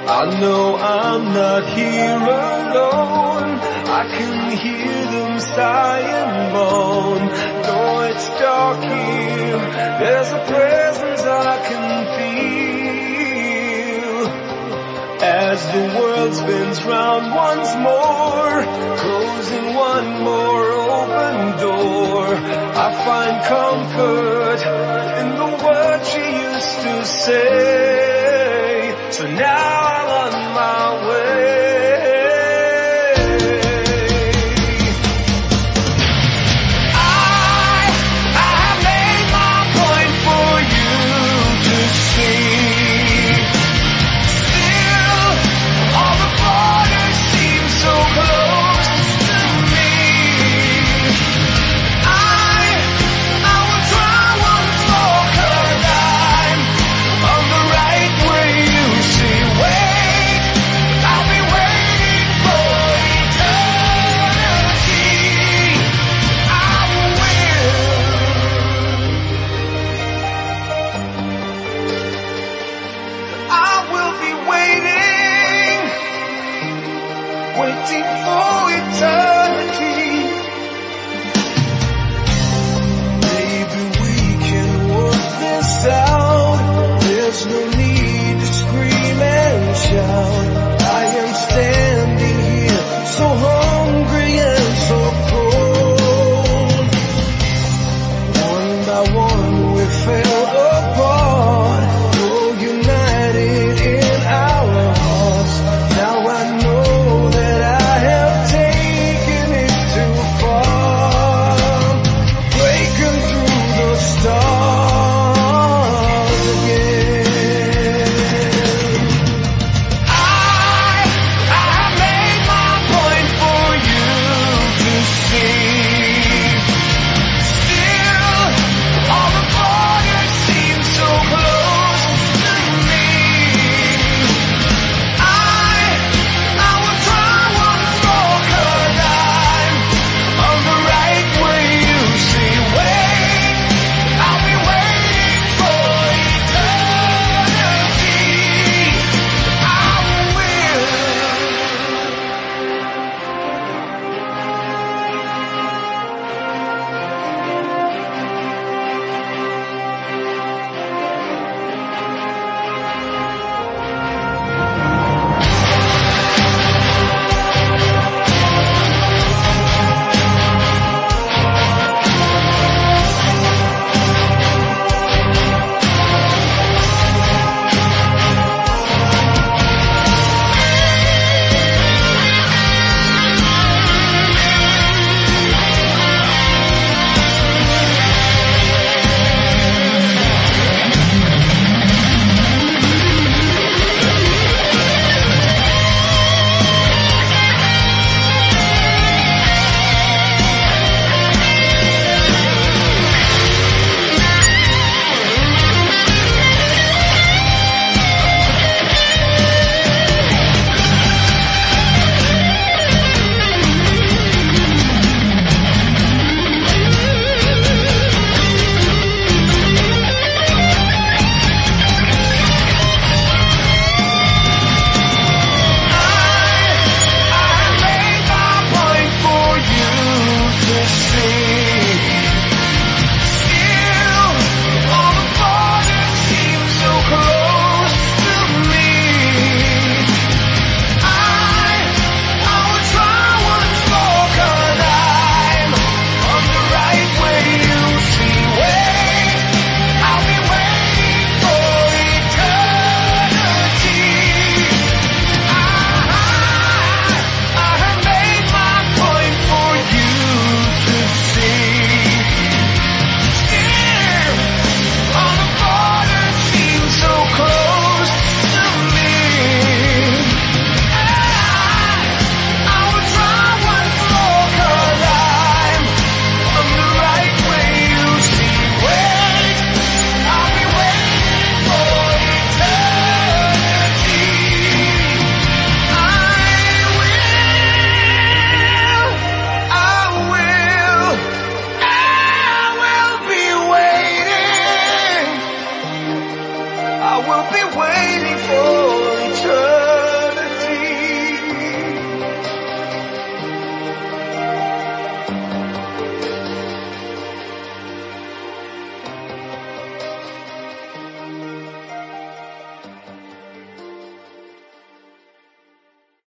I know I'm not here alone. I can hear them sighing moan. Though it's dark here, there's a presence I can feel. As the world spins round once more, closing one more open door, I find comfort in the words she used to say. So now I'm on my way. I have made my point for you to see. Still, all the borders seem so close to me. I will try once more, 'cause I'm on the right way. You see, wait, I'll be waiting for eternity. I will be waiting for eternity.